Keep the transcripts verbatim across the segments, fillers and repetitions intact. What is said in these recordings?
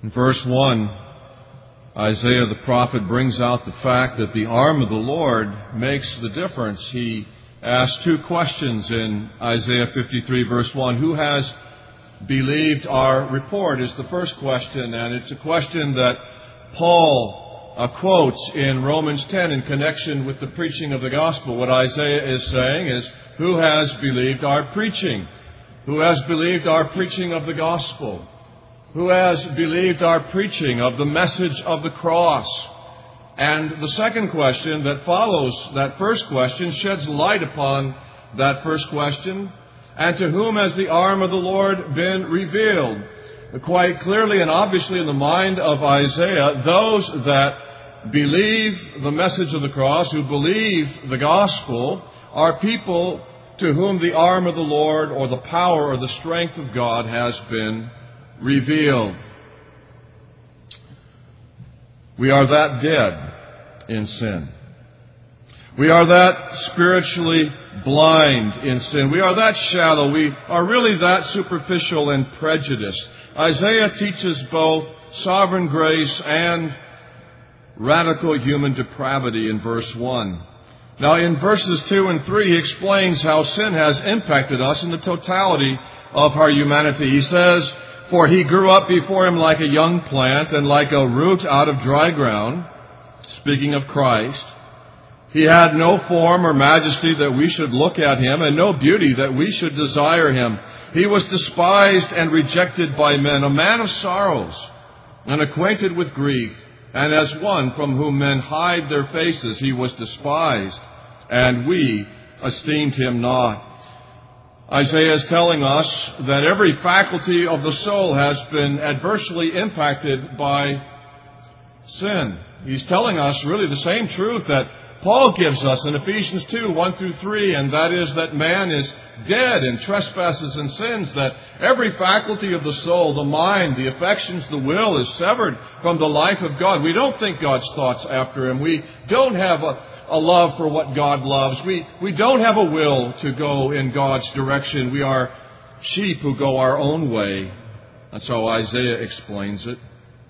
In verse one, Isaiah the prophet brings out the fact that the arm of the Lord makes the difference. He asks two questions in Isaiah fifty-three, verse one. Who has believed our report is the first question, and it's a question that Paul uh, quotes in Romans ten in connection with the preaching of the gospel. What Isaiah is saying is, who has believed our preaching? Who has believed our preaching of the gospel? Who has believed our preaching of the message of the cross? And the second question that follows that first question sheds light upon that first question. And to whom has the arm of the Lord been revealed? Quite clearly and obviously in the mind of Isaiah, those that believe the message of the cross, who believe the gospel, are people to whom the arm of the Lord or the power or the strength of God has been revealed. We are that dead in sin. We are that spiritually blind in sin. We are that shallow. We are really that superficial and prejudiced. Isaiah teaches both sovereign grace and radical human depravity in verse one. Now, in verses two and three, he explains how sin has impacted us in the totality of our humanity. He says, "For he grew up before him like a young plant and like a root out of dry ground," speaking of Christ. "He had no form or majesty that we should look at him, and no beauty that we should desire him. He was despised and rejected by men, a man of sorrows and acquainted with grief. And as one from whom men hide their faces, he was despised, and we esteemed him not." Isaiah is telling us that every faculty of the soul has been adversely impacted by sin. He's telling us really the same truth that Paul gives us in Ephesians two, one through three, and that is that man is dead in trespasses and sins, that every faculty of the soul, the mind, the affections, the will is severed from the life of God. We don't think God's thoughts after him. We don't have a, a love for what God loves. We, we don't have a will to go in God's direction. We are sheep who go our own way. That's how Isaiah explains it.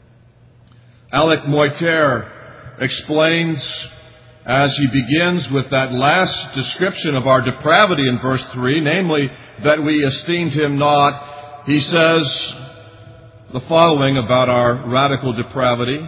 Alec Moiter explains, as he begins with that last description of our depravity in verse three, namely that we esteemed him not, he says the following about our radical depravity.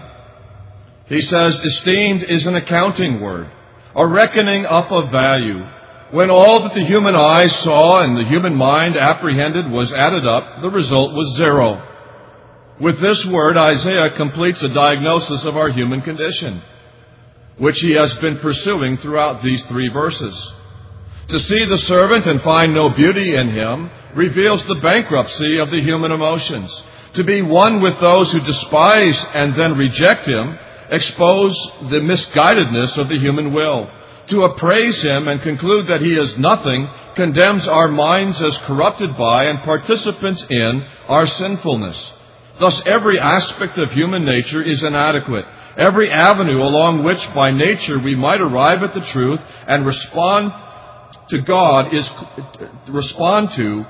He says, "Esteemed is an accounting word, a reckoning up of value. When all that the human eye saw and the human mind apprehended was added up, the result was zero." With this word, Isaiah completes a diagnosis of our human condition, which he has been pursuing throughout these three verses. To see the servant and find no beauty in him reveals the bankruptcy of the human emotions. To be one with those who despise and then reject him expose the misguidedness of the human will. To appraise him and conclude that he is nothing condemns our minds as corrupted by and participants in our sinfulness. Thus, every aspect of human nature is inadequate. Every avenue along which by nature we might arrive at the truth and respond to God is respond to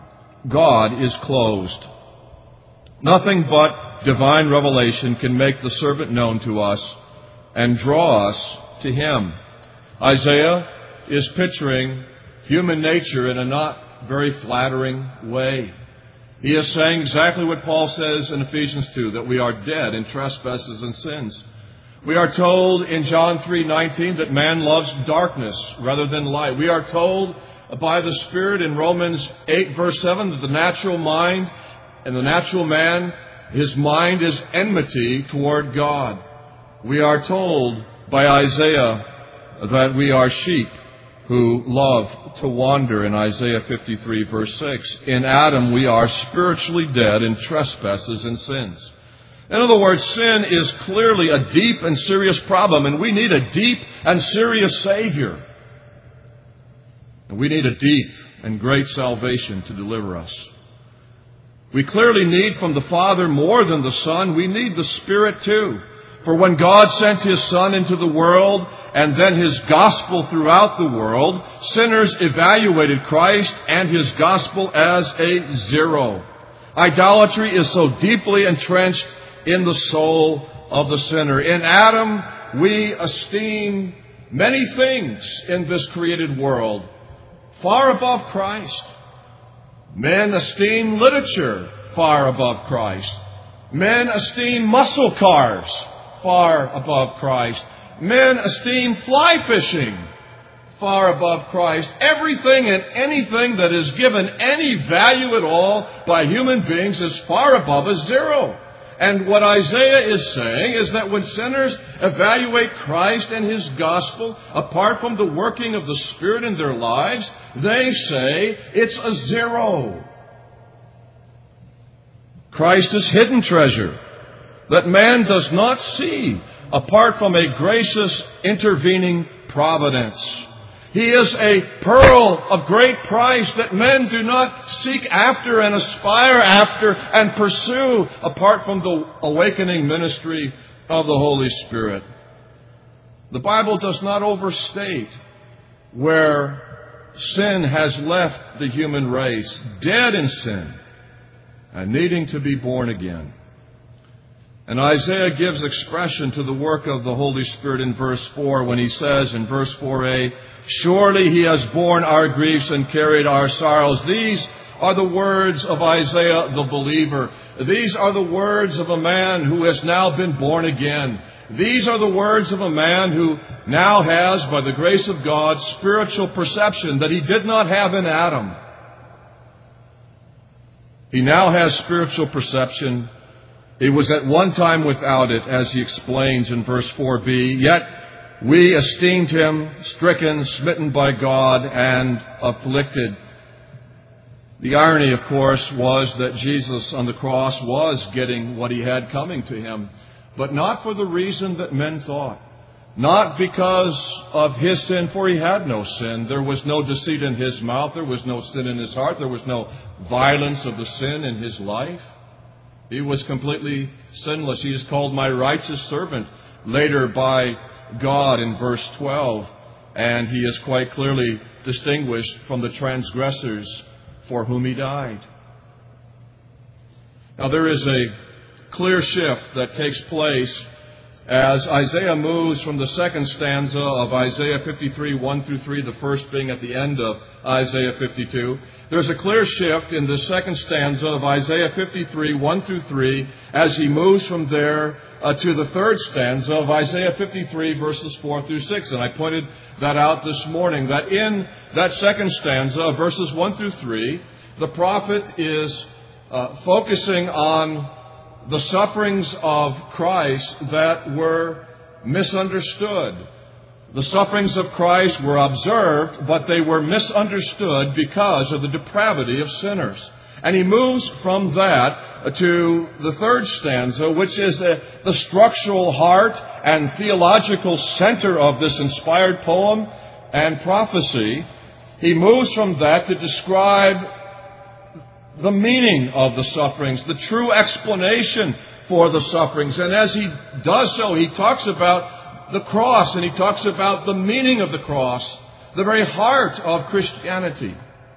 God is closed. Nothing but divine revelation can make the servant known to us and draw us to him. Isaiah is picturing human nature in a not very flattering way. He is saying exactly what Paul says in Ephesians two, that we are dead in trespasses and sins. We are told in John three nineteen that man loves darkness rather than light. We are told by the Spirit in Romans eight verse seven that the natural mind and the natural man, his mind is enmity toward God. We are told by Isaiah that we are sheep who love to wander in Isaiah fifty-three verse six. In Adam we are spiritually dead in trespasses and sins. In other words, sin is clearly a deep and serious problem, and we need a deep and serious Savior. And we need a deep and great salvation to deliver us. We clearly need from the Father more than the Son. We need the Spirit too. For when God sent His Son into the world and then His gospel throughout the world, sinners evaluated Christ and His gospel as a zero. Idolatry is so deeply entrenched in the soul of the sinner. In Adam, we esteem many things in this created world far above Christ. Men esteem literature far above Christ. Men esteem muscle cars far above Christ. Men esteem fly fishing far above Christ. Everything and anything that is given any value at all by human beings is far above a zero. And what Isaiah is saying is that when sinners evaluate Christ and His gospel, apart from the working of the Spirit in their lives, they say it's a zero. Christ is hidden treasure that man does not see apart from a gracious intervening providence. He is a pearl of great price that men do not seek after and aspire after and pursue apart from the awakening ministry of the Holy Spirit. The Bible does not overstate where sin has left the human race, dead in sin and needing to be born again. And Isaiah gives expression to the work of the Holy Spirit in verse four when he says in verse four a, "Surely He has borne our griefs and carried our sorrows." These are the words of Isaiah the believer. These are the words of a man who has now been born again. These are the words of a man who now has, by the grace of God, spiritual perception that he did not have in Adam. He now has spiritual perception. He was at one time without it, as he explains in verse four b, "Yet we esteemed Him stricken, smitten by God, and afflicted." The irony, of course, was that Jesus on the cross was getting what He had coming to Him, but not for the reason that men thought. Not because of His sin, for He had no sin. There was no deceit in His mouth. There was no sin in His heart. There was no violence of the sin in His life. He was completely sinless. He is called my righteous servant later by God in verse twelve. And He is quite clearly distinguished from the transgressors for whom He died. Now there is a clear shift that takes place as Isaiah moves from the second stanza of Isaiah fifty-three, one through three, the first being at the end of Isaiah fifty-two. There's a clear shift in the second stanza of Isaiah fifty-three, one through three, as he moves from there uh, to the third stanza of Isaiah fifty-three, verses four through six. And I pointed that out this morning, that in that second stanza, verses one through three, the prophet is uh, focusing on the sufferings of Christ that were misunderstood. The sufferings of Christ were observed, but they were misunderstood because of the depravity of sinners. And he moves from that to the third stanza, which is the, the structural heart and theological center of this inspired poem and prophecy. He moves from that to describe the meaning of the sufferings, the true explanation for the sufferings. And as he does so, he talks about the cross, and he talks about the meaning of the cross, the very heart of Christianity.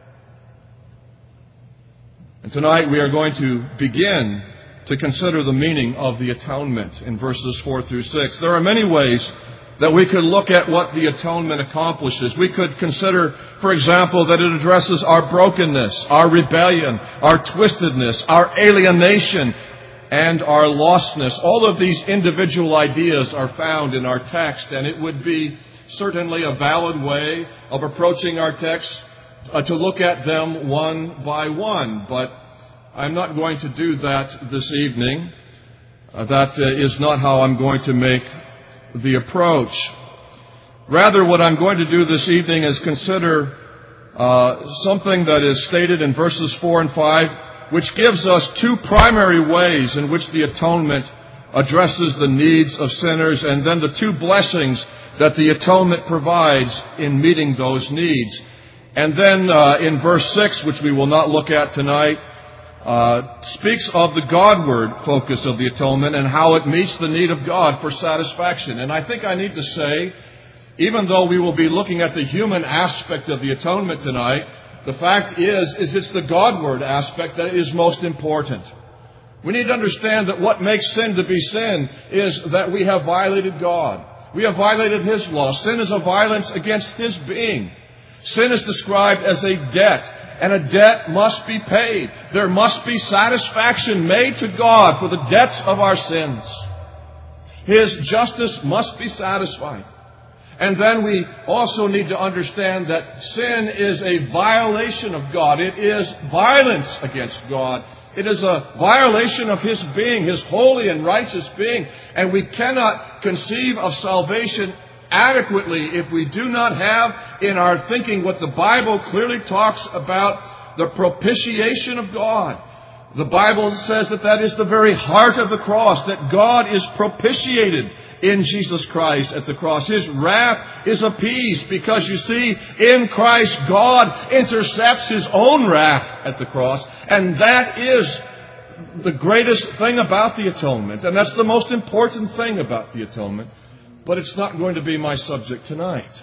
And tonight we are going to begin to consider the meaning of the atonement in verses four through six. There are many ways that we could look at what the atonement accomplishes. We could consider, for example, that it addresses our brokenness, our rebellion, our twistedness, our alienation, and our lostness. All of these individual ideas are found in our text, and it would be certainly a valid way of approaching our text uh, to look at them one by one. But I'm not going to do that this evening. Uh, that uh, is not how I'm going to make the approach. Rather, what I'm going to do this evening is consider uh, something that is stated in verses four and five, which gives us two primary ways in which the atonement addresses the needs of sinners, and then the two blessings that the atonement provides in meeting those needs. And then uh, in verse six, which we will not look at tonight, Uh, speaks of the Godward focus of the atonement and how it meets the need of God for satisfaction. And I think I need to say, even though we will be looking at the human aspect of the atonement tonight, the fact is, is it's the Godward aspect that is most important. We need to understand that what makes sin to be sin is that we have violated God. We have violated His law. Sin is a violence against His being. Sin is described as a debt, and a debt must be paid. There must be satisfaction made to God for the debts of our sins. His justice must be satisfied. And then we also need to understand that sin is a violation of God. It is violence against God. It is a violation of His being, His holy and righteous being. And we cannot conceive of salvation adequately if we do not have in our thinking what the Bible clearly talks about, the propitiation of God. The Bible says that that is the very heart of the cross, that God is propitiated in Jesus Christ at the cross. His wrath is appeased because, you see, in Christ God intercepts His own wrath at the cross. And that is the greatest thing about the atonement. And that's the most important thing about the atonement. But it's not going to be my subject tonight.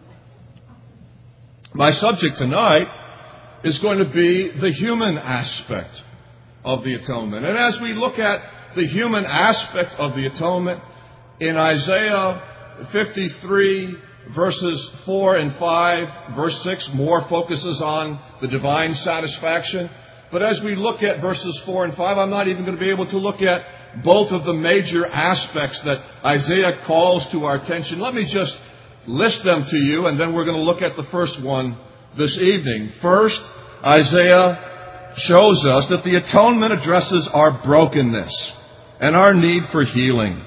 My subject tonight is going to be the human aspect of the atonement. And as we look at the human aspect of the atonement, in Isaiah fifty-three, verses four and five, verse six more focuses on the divine satisfaction. But as we look at verses four and five, I'm not even going to be able to look at both of the major aspects that Isaiah calls to our attention. Let me just list them to you, and then we're going to look at the first one this evening. First, Isaiah shows us that the atonement addresses our brokenness and our need for healing.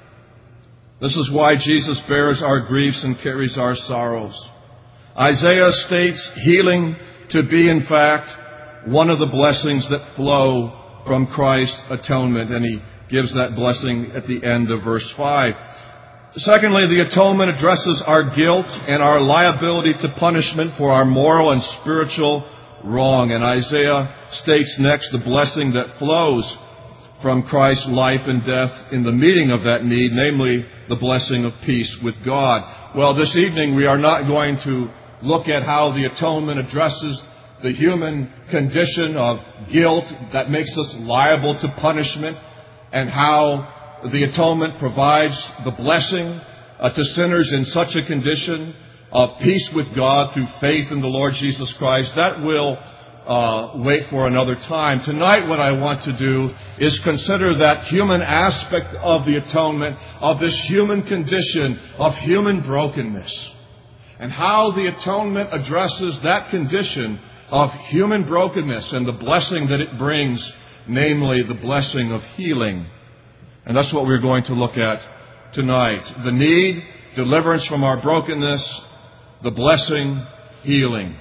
This is why Jesus bears our griefs and carries our sorrows. Isaiah states healing to be, in fact, one of the blessings that flow from Christ's atonement, and he gives that blessing at the end of verse five. Secondly, the atonement addresses our guilt and our liability to punishment for our moral and spiritual wrong. And Isaiah states next the blessing that flows from Christ's life and death in the meeting of that need, namely the blessing of peace with God. Well, this evening we are not going to look at how the atonement addresses the human condition of guilt that makes us liable to punishment, and how the atonement provides the blessing uh, to sinners in such a condition of peace with God through faith in the Lord Jesus Christ. That will uh, wait for another time. Tonight what I want to do is consider that human aspect of the atonement, of this human condition of human brokenness, and how the atonement addresses that condition of human brokenness and the blessing that it brings, namely the blessing of healing. And that's what we're going to look at tonight. The need, deliverance from our brokenness, the blessing, healing.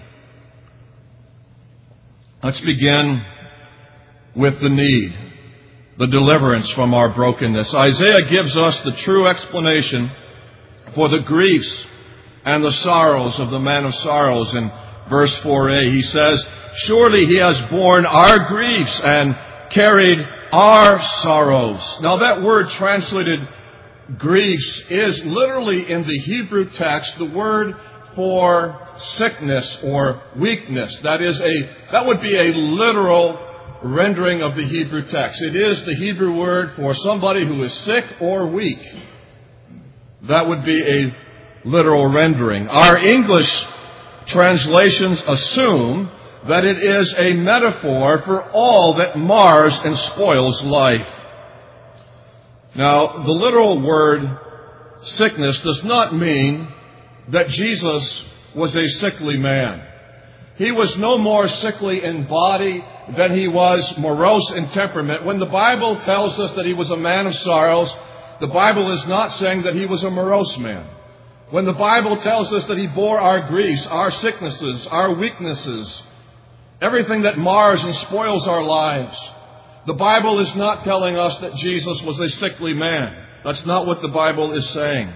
Let's begin with the need, the deliverance from our brokenness. Isaiah gives us the true explanation for the griefs and the sorrows of the man of sorrows. In verse four a, he says, "Surely he has borne our griefs and carried our sorrows." Now that word translated griefs is literally in the Hebrew text the word for sickness or weakness. That is a, that would be a literal rendering of the Hebrew text. It is the Hebrew word for somebody who is sick or weak. That would be a literal rendering. Our English translations assume that it is a metaphor for all that mars and spoils life. Now, the literal word sickness does not mean that Jesus was a sickly man. He was no more sickly in body than he was morose in temperament. When the Bible tells us that he was a man of sorrows, the Bible is not saying that he was a morose man. When the Bible tells us that he bore our griefs, our sicknesses, our weaknesses, everything that mars and spoils our lives, the Bible is not telling us that Jesus was a sickly man. That's not what the Bible is saying.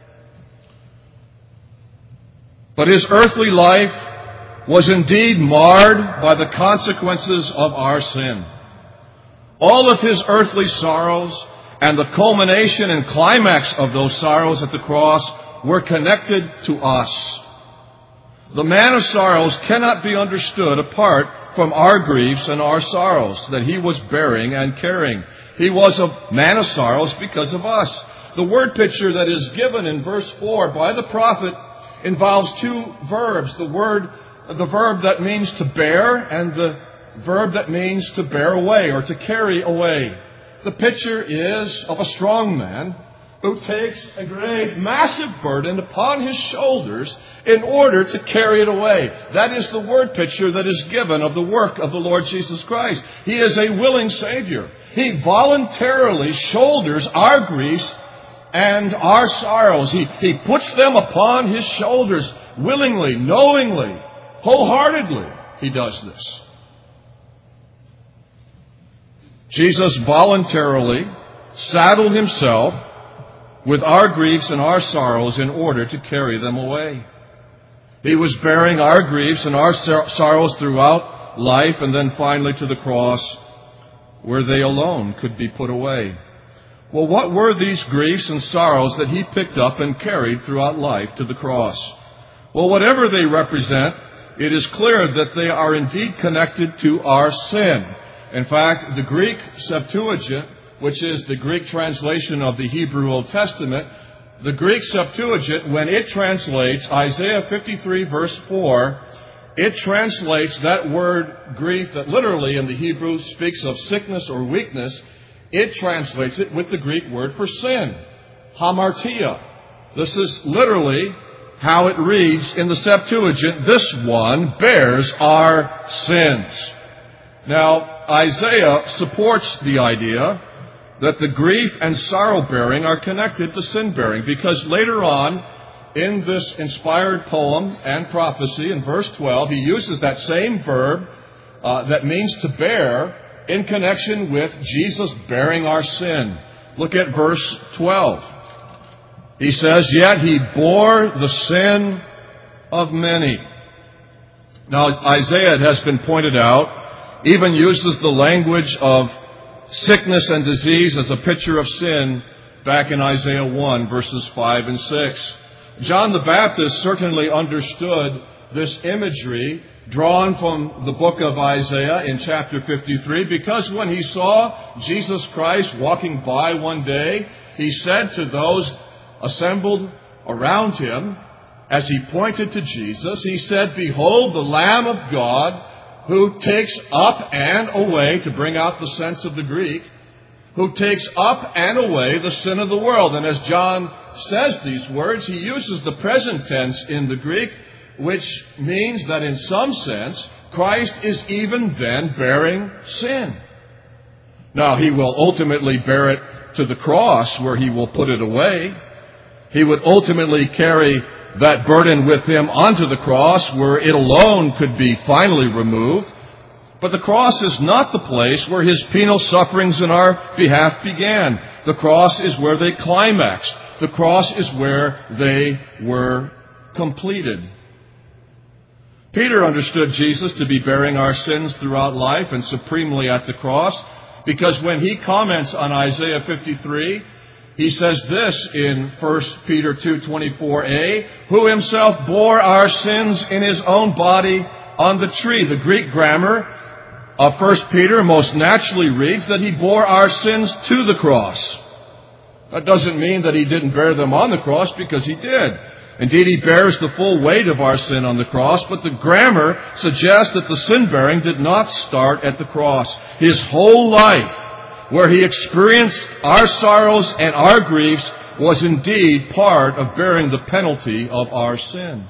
But his earthly life was indeed marred by the consequences of our sin. All of his earthly sorrows and the culmination and climax of those sorrows at the cross were connected to us. The man of sorrows cannot be understood apart from our griefs and our sorrows that he was bearing and carrying. He was a man of sorrows because of us. The word picture that is given in verse four by the prophet involves two verbs. The word, the verb that means to bear and the verb that means to bear away or to carry away. The picture is of a strong man who takes a great, massive burden upon his shoulders in order to carry it away. That is the word picture that is given of the work of the Lord Jesus Christ. He is a willing Savior. He voluntarily shoulders our griefs and our sorrows. He, he puts them upon his shoulders willingly, knowingly, wholeheartedly. He does this. Jesus voluntarily saddled himself with our griefs and our sorrows in order to carry them away. He was bearing our griefs and our sorrows throughout life and then finally to the cross where they alone could be put away. Well, what were these griefs and sorrows that he picked up and carried throughout life to the cross? Well, whatever they represent, it is clear that they are indeed connected to our sin. In fact, the Greek Septuagint, which is the Greek translation of the Hebrew Old Testament, the Greek Septuagint, when it translates Isaiah fifty-three verse four, it translates that word grief that literally in the Hebrew speaks of sickness or weakness. It translates it with the Greek word for sin, hamartia. This is literally how it reads in the Septuagint. This one bears our sins. Now, Isaiah supports the idea that the grief and sorrow-bearing are connected to sin-bearing, because later on in this inspired poem and prophecy in verse twelve, he uses that same verb uh, that means to bear in connection with Jesus bearing our sin. Look at verse twelve. He says, "Yet he bore the sin of many." Now, Isaiah, it has been pointed out, even uses the language of sickness and disease as a picture of sin back in Isaiah one, verses five and six. John the Baptist certainly understood this imagery drawn from the book of Isaiah in chapter fifty-three, because when he saw Jesus Christ walking by one day, he said to those assembled around him, as he pointed to Jesus, he said, "Behold the Lamb of God, who takes up and away," to bring out the sense of the Greek, "who takes up and away the sin of the world." And as John says these words, he uses the present tense in the Greek, which means that in some sense, Christ is even then bearing sin. Now, he will ultimately bear it to the cross where he will put it away. He would ultimately carry that burden with him onto the cross where it alone could be finally removed. But the cross is not the place where his penal sufferings in our behalf began. The cross is where they climaxed. The cross is where they were completed. Peter understood Jesus to be bearing our sins throughout life and supremely at the cross, because when he comments on Isaiah fifty-three, he says this in First Peter two twenty-four a, "who himself bore our sins in his own body on the tree." The Greek grammar of First Peter most naturally reads that he bore our sins to the cross. That doesn't mean that he didn't bear them on the cross, because he did. Indeed, he bears the full weight of our sin on the cross, but the grammar suggests that the sin-bearing did not start at the cross. His whole life, where he experienced our sorrows and our griefs, was indeed part of bearing the penalty of our sin.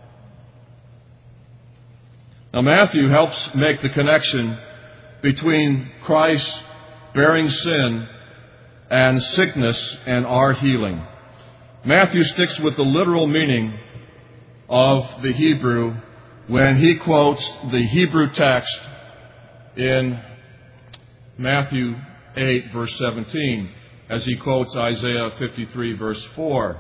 Now, Matthew helps make the connection between Christ bearing sin and sickness and our healing. Matthew sticks with the literal meaning of the Hebrew when he quotes the Hebrew text in Matthew eight, verse seventeen, as he quotes Isaiah fifty-three, verse four.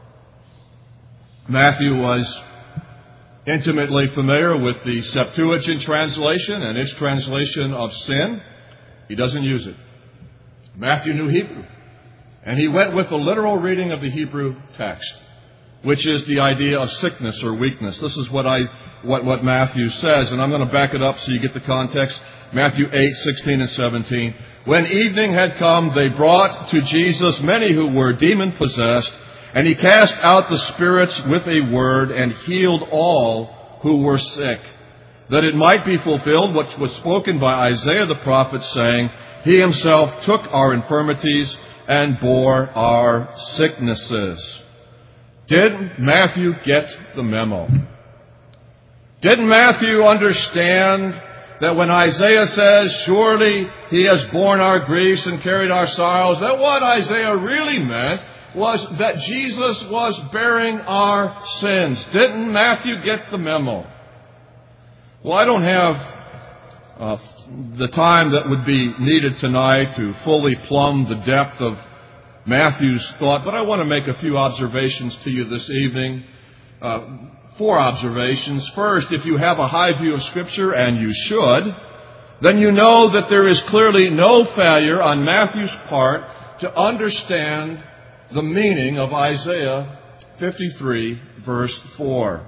Matthew was intimately familiar with the Septuagint translation and its translation of sin. He doesn't use it. Matthew knew Hebrew, and he went with the literal reading of the Hebrew text, which is the idea of sickness or weakness. This is what I, what, what Matthew says, and I'm going to back it up so you get the context. Matthew eight, sixteen and seventeen. When evening had come, they brought to Jesus many who were demon-possessed, and he cast out the spirits with a word and healed all who were sick, that it might be fulfilled what was spoken by Isaiah the prophet, saying, He himself took our infirmities and bore our sicknesses. Did Matthew get the memo? Didn't Matthew understand that when Isaiah says, surely he has borne our griefs and carried our sorrows, that what Isaiah really meant was that Jesus was bearing our sins? Didn't Matthew get the memo? Well, I don't have uh, the time that would be needed tonight to fully plumb the depth of Matthew's thought, but I want to make a few observations to you this evening. Uh, four observations. First, if you have a high view of Scripture, and you should, then you know that there is clearly no failure on Matthew's part to understand the meaning of Isaiah fifty-three, verse four.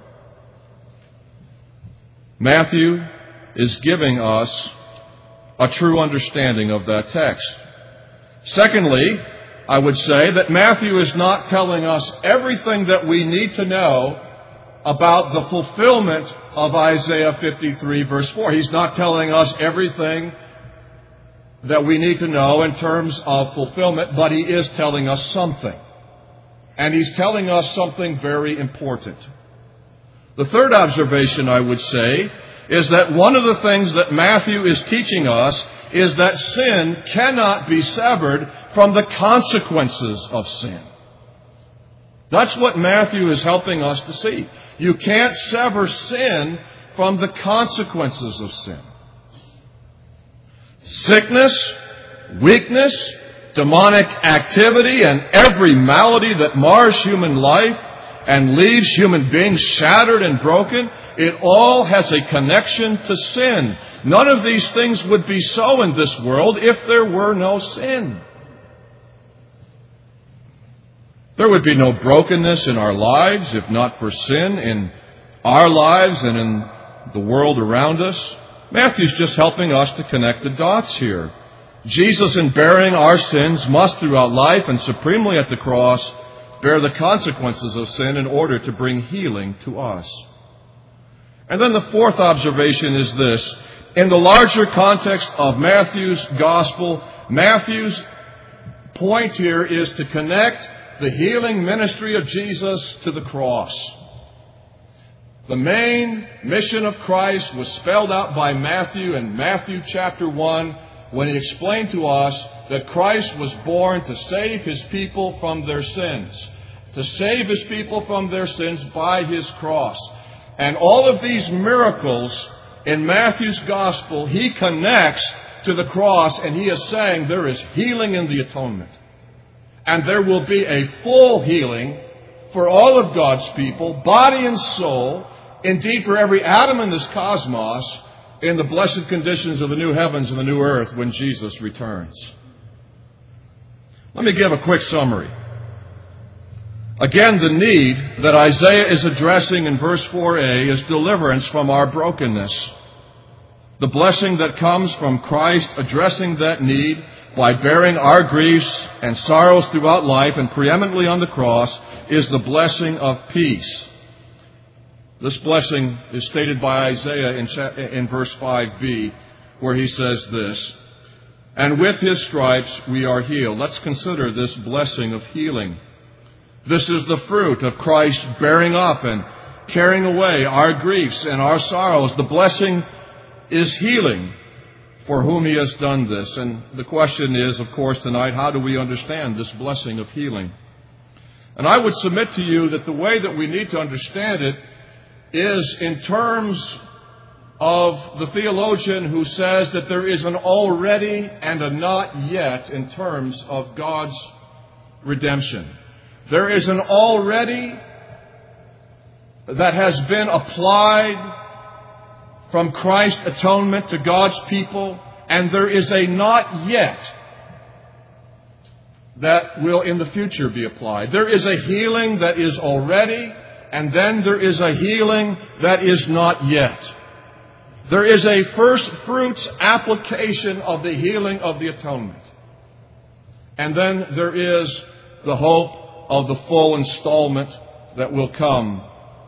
Matthew is giving us a true understanding of that text. Secondly, I would say that Matthew is not telling us everything that we need to know about the fulfillment of Isaiah fifty-three, verse four. He's not telling us everything that we need to know in terms of fulfillment, but he is telling us something. And he's telling us something very important. The third observation, I would say, is that one of the things that Matthew is teaching us is that sin cannot be severed from the consequences of sin. That's what Matthew is helping us to see. You can't sever sin from the consequences of sin. Sickness, weakness, demonic activity, and every malady that mars human life and leaves human beings shattered and broken, it all has a connection to sin. None of these things would be so in this world if there were no sin. There would be no brokenness in our lives if not for sin in our lives and in the world around us. Matthew's just helping us to connect the dots here. Jesus, in bearing our sins, must throughout life and supremely at the cross bear the consequences of sin in order to bring healing to us. And then the fourth observation is this. In the larger context of Matthew's gospel, Matthew's point here is to connect the healing ministry of Jesus to the cross. The main mission of Christ was spelled out by Matthew in Matthew chapter one when he explained to us that Christ was born to save his people from their sins. To save his people from their sins by his cross. And all of these miracles in Matthew's gospel, he connects to the cross, and he is saying there is healing in the atonement. And there will be a full healing for all of God's people, body and soul, indeed for every atom in this cosmos, in the blessed conditions of the new heavens and the new earth when Jesus returns. Let me give a quick summary. Again, the need that Isaiah is addressing in verse four a is deliverance from our brokenness. The blessing that comes from Christ addressing that need by bearing our griefs and sorrows throughout life and preeminently on the cross is the blessing of peace. This blessing is stated by Isaiah in, in verse five b, where he says this, "And with his stripes we are healed." Let's consider this blessing of healing. This is the fruit of Christ bearing up and carrying away our griefs and our sorrows. The blessing is healing for whom he has done this. And the question is, of course, tonight, how do we understand this blessing of healing? And I would submit to you that the way that we need to understand it is in terms of the theologian who says that there is an already and a not yet in terms of God's redemption. There is an already that has been applied from Christ's atonement to God's people, and there is a not yet that will in the future be applied. There is a healing that is already and then there is a healing that is not yet. There is a first fruits application of the healing of the atonement. And then there is the hope of the full installment that will come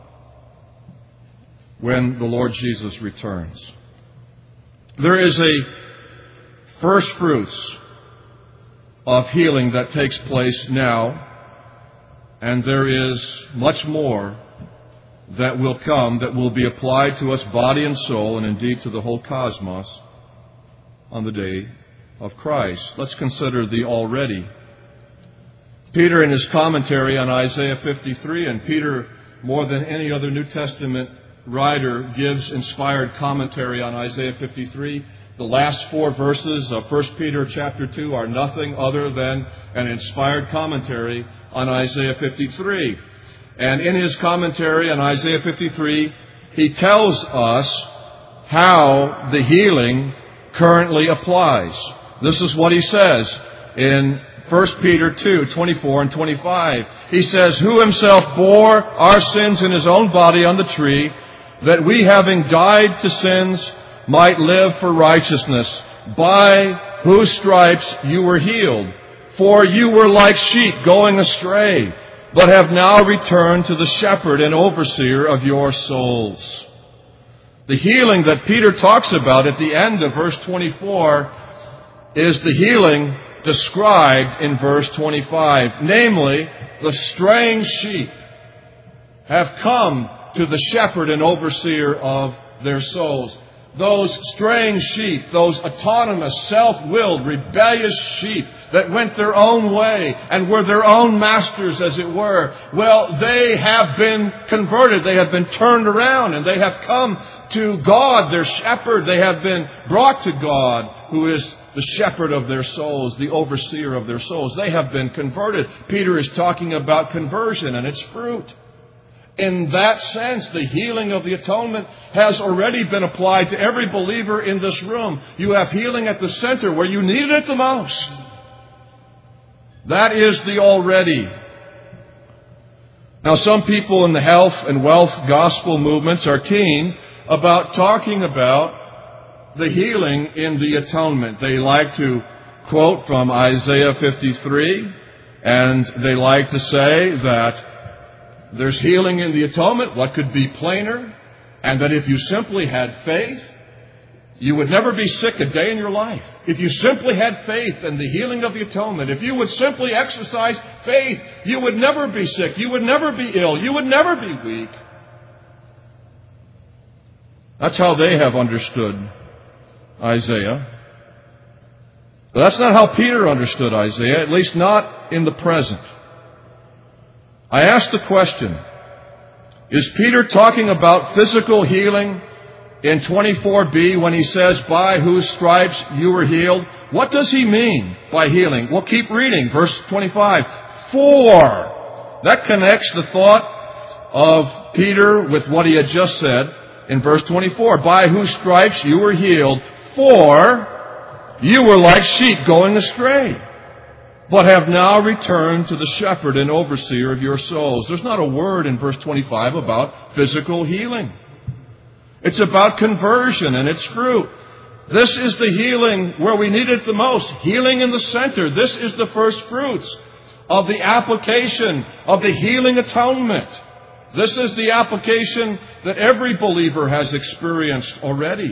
when the Lord Jesus returns. There is a first fruits of healing that takes place now, and there is much more that will come that will be applied to us body and soul, and indeed to the whole cosmos on the day of Christ. Let's consider the already. Peter, in his commentary on Isaiah fifty-three, and Peter, more than any other New Testament writer, gives inspired commentary on Isaiah fifty-three. The last four verses of First Peter chapter two are nothing other than an inspired commentary on Isaiah fifty-three. And in his commentary on Isaiah fifty-three, he tells us how the healing currently applies. This is what he says in First Peter two, twenty-four and twenty-five. He says, "Who himself bore our sins in his own body on the tree, that we, having died to sins, might live for righteousness, by whose stripes you were healed. For you were like sheep going astray, but have now returned to the shepherd and overseer of your souls." The healing that Peter talks about at the end of verse twenty-four is the healing described in verse twenty-five. Namely, the straying sheep have come to the shepherd and overseer of their souls. Those straying sheep, those autonomous, self-willed, rebellious sheep that went their own way and were their own masters, as it were, well, they have been converted. They have been turned around, and they have come to God, their shepherd. They have been brought to God, who is the shepherd of their souls, the overseer of their souls. They have been converted. Peter is talking about conversion and its fruit. In that sense, the healing of the atonement has already been applied to every believer in this room. You have healing at the center where you need it the most. That is the already. Now, some people in the health and wealth gospel movements are keen about talking about the healing in the atonement. They like to quote from Isaiah fifty-three, and they like to say that there's healing in the atonement. What could be plainer? And that if you simply had faith, you would never be sick a day in your life. If you simply had faith in the healing of the atonement, if you would simply exercise faith, you would never be sick. You would never be ill. You would never be weak. That's how they have understood Isaiah. But that's not how Peter understood Isaiah, at least not in the present. I ask the question, is Peter talking about physical healing in twenty-four b when he says, "By whose stripes you were healed"? What does he mean by healing? Well, keep reading, verse twenty-five. For, that connects the thought of Peter with what he had just said in verse twenty-four. By whose stripes you were healed, for you were like sheep going astray, but have now returned to the shepherd and overseer of your souls. There's not a word in verse twenty-five about physical healing. It's about conversion and its fruit. This is the healing where we need it the most. Healing in the center. This is the first fruits of the application of the healing atonement. This is the application that every believer has experienced already.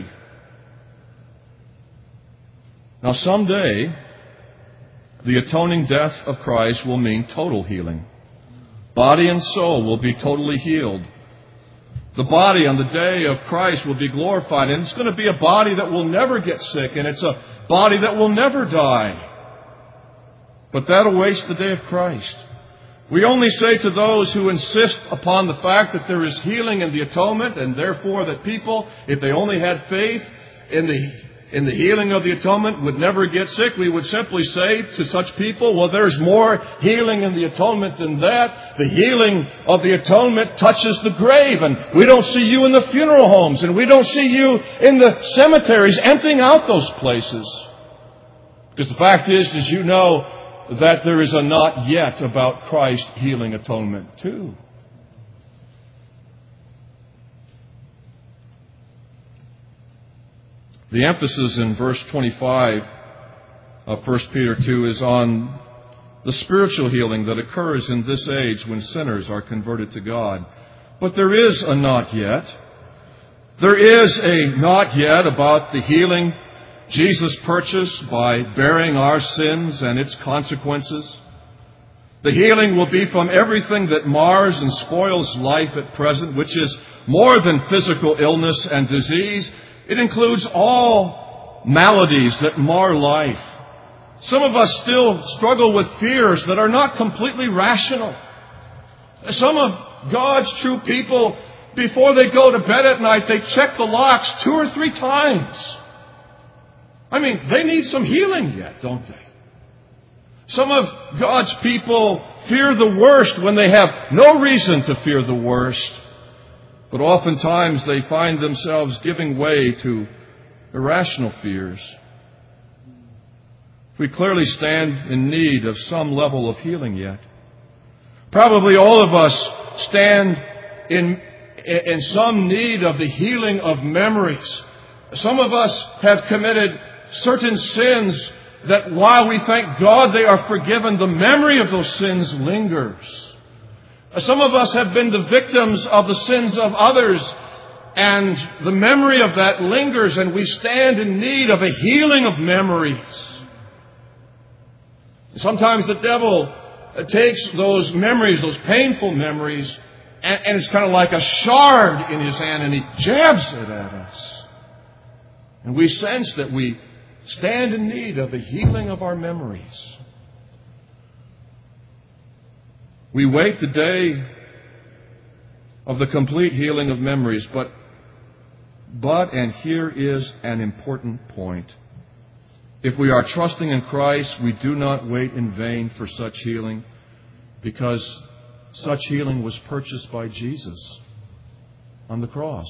Now, someday, the atoning death of Christ will mean total healing. Body and soul will be totally healed. The body on the day of Christ will be glorified, and it's going to be a body that will never get sick, and it's a body that will never die. But that awaits the day of Christ. We only say to those who insist upon the fact that there is healing in the atonement, and therefore that people, if they only had faith in the in the healing of the atonement, would never get sick, we would simply say to such people, well, there's more healing in the atonement than that. The healing of the atonement touches the grave, and we don't see you in the funeral homes, and we don't see you in the cemeteries emptying out those places. Because the fact is, as you know, that there is a not yet about Christ healing atonement too. The emphasis in verse twenty-five of First Peter two is on the spiritual healing that occurs in this age when sinners are converted to God. But there is a not yet. There is a not yet about the healing Jesus purchased by bearing our sins and its consequences. The healing will be from everything that mars and spoils life at present, which is more than physical illness and disease. It includes all maladies that mar life. Some of us still struggle with fears that are not completely rational. Some of God's true people, before they go to bed at night, they check the locks two or three times. I mean, they need some healing yet, don't they? Some of God's people fear the worst when they have no reason to fear the worst. But oftentimes they find themselves giving way to irrational fears. We clearly stand in need of some level of healing yet. Probably all of us stand in, in some need of the healing of memories. Some of us have committed certain sins that while we thank God they are forgiven, the memory of those sins lingers. Some of us have been the victims of the sins of others, and the memory of that lingers, and we stand in need of a healing of memories. Sometimes the devil takes those memories, those painful memories, and, and it's kind of like a shard in his hand, and he jabs it at us. And we sense that we stand in need of a healing of our memories. We wait the day of the complete healing of memories, but, but, and here is an important point. If we are trusting in Christ, we do not wait in vain for such healing, because such healing was purchased by Jesus on the cross.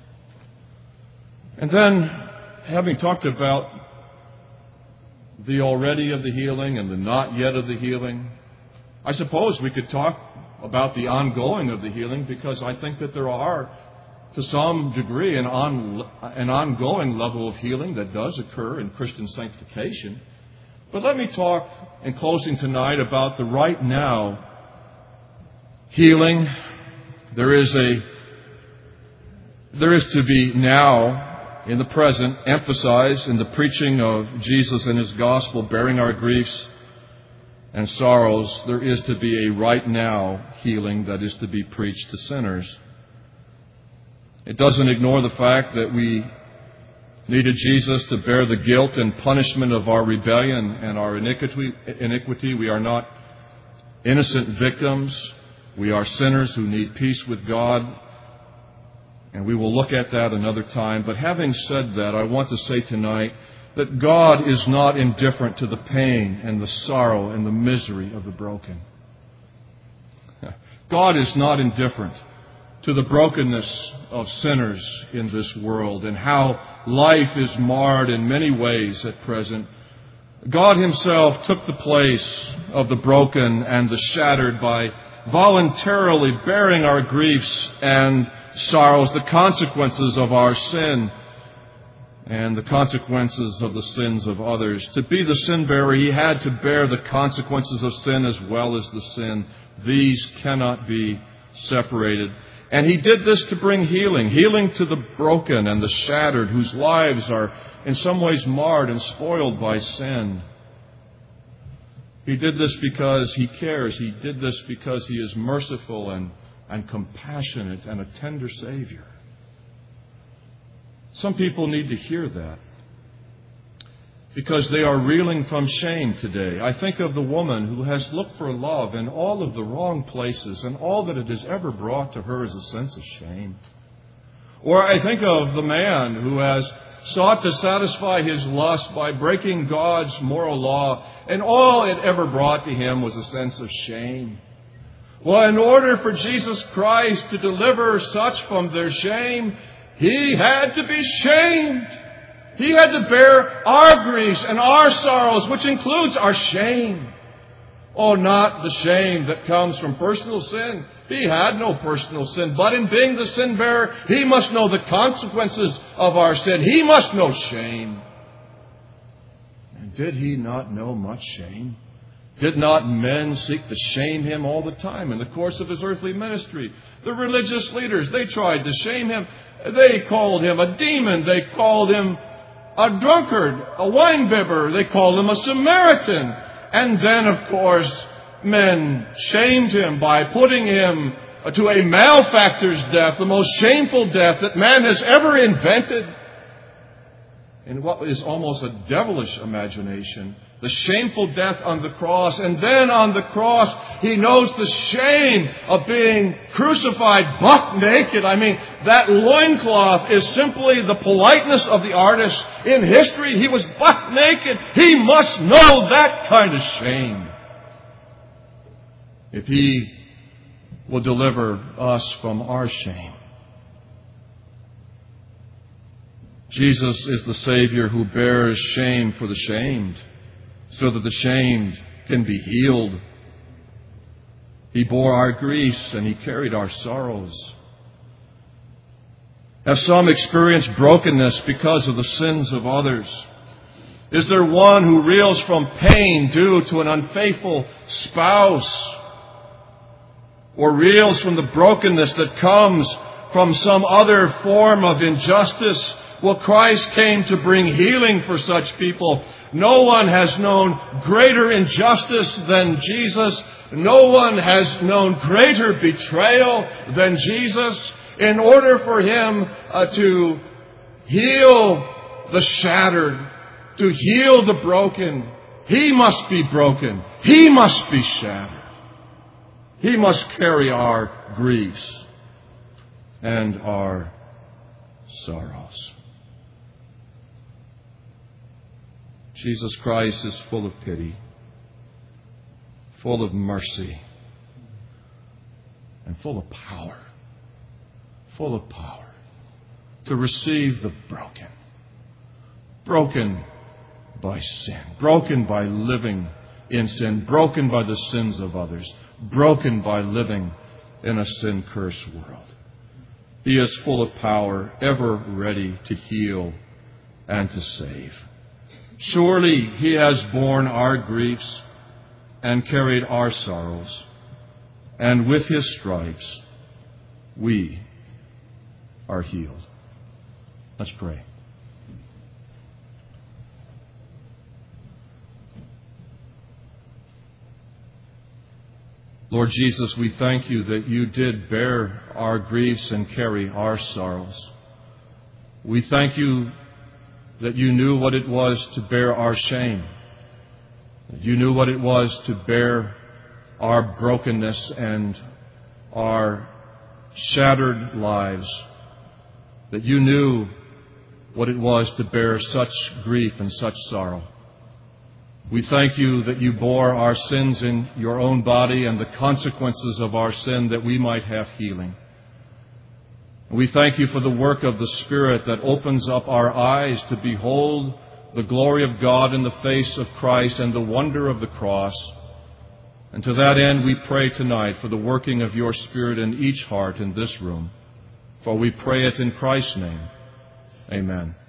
And then, having talked about the already of the healing and the not yet of the healing, I suppose we could talk about the ongoing of the healing, because I think that there are, to some degree, an, on, an ongoing level of healing that does occur in Christian sanctification. But let me talk in closing tonight about the right now healing. There is a, there is to be now, in the present, emphasized in the preaching of Jesus and His gospel, bearing our griefs and sorrows. There is to be a right now healing that is to be preached to sinners. It doesn't ignore the fact that we needed Jesus to bear the guilt and punishment of our rebellion and our iniquity. iniquity. We are not innocent victims. We are sinners who need peace with God. And we will look at that another time. But having said that, I want to say tonight that God is not indifferent to the pain and the sorrow and the misery of the broken. God is not indifferent to the brokenness of sinners in this world and how life is marred in many ways at present. God Himself took the place of the broken and the shattered by voluntarily bearing our griefs and sorrows, the consequences of our sin and the consequences of the sins of others. To be the sin bearer, He had to bear the consequences of sin as well as the sin. These cannot be separated. And He did this to bring healing, healing to the broken and the shattered, whose lives are in some ways marred and spoiled by sin. He did this because He cares. He did this because He is merciful and, and compassionate and a tender Savior. Some people need to hear that because they are reeling from shame today. I think of the woman who has looked for love in all of the wrong places, and all that it has ever brought to her is a sense of shame. Or I think of the man who has sought to satisfy his lust by breaking God's moral law, and all it ever brought to him was a sense of shame. Well, in order for Jesus Christ to deliver such from their shame, He had to be shamed. He had to bear our griefs and our sorrows, which includes our shame. Oh, not the shame that comes from personal sin. He had no personal sin, but in being the sin bearer, He must know the consequences of our sin. He must know shame. And did He not know much shame? Did not men seek to shame Him all the time in the course of His earthly ministry? The religious leaders, they tried to shame Him. They called Him a demon. They called Him a drunkard, a winebibber. They called Him a Samaritan. And then, of course, men shamed Him by putting Him to a malefactor's death, the most shameful death that man has ever invented. In what is almost a devilish imagination, the shameful death on the cross. And then on the cross, He knows the shame of being crucified buck naked. I mean, that loincloth is simply the politeness of the artist. In history, He was buck naked. He must know that kind of shame if He will deliver us from our shame. Jesus is the Savior who bears shame for the shamed, so that the shamed can be healed. He bore our griefs and He carried our sorrows. Have some experienced brokenness because of the sins of others? Is there one who reels from pain due to an unfaithful spouse? Or reels from the brokenness that comes from some other form of injustice? Well, Christ came to bring healing for such people. No one has known greater injustice than Jesus. No one has known greater betrayal than Jesus. In order for Him uh, to heal the shattered, to heal the broken, He must be broken. He must be shattered. He must carry our griefs and our sorrows. Jesus Christ is full of pity, full of mercy, and full of power. Full of power to receive the broken. Broken by sin. Broken by living in sin. Broken by the sins of others. Broken by living in a sin-cursed world. He is full of power, ever ready to heal and to save. Surely He has borne our griefs and carried our sorrows. And with His stripes, we are healed. Let's pray. Lord Jesus, we thank You that You did bear our griefs and carry our sorrows. We thank You that You knew what it was to bear our shame. That You knew what it was to bear our brokenness and our shattered lives. That You knew what it was to bear such grief and such sorrow. We thank You that You bore our sins in Your own body and the consequences of our sin that we might have healing. We thank You for the work of the Spirit that opens up our eyes to behold the glory of God in the face of Christ and the wonder of the cross. And to that end, we pray tonight for the working of Your Spirit in each heart in this room. For we pray it in Christ's name. Amen.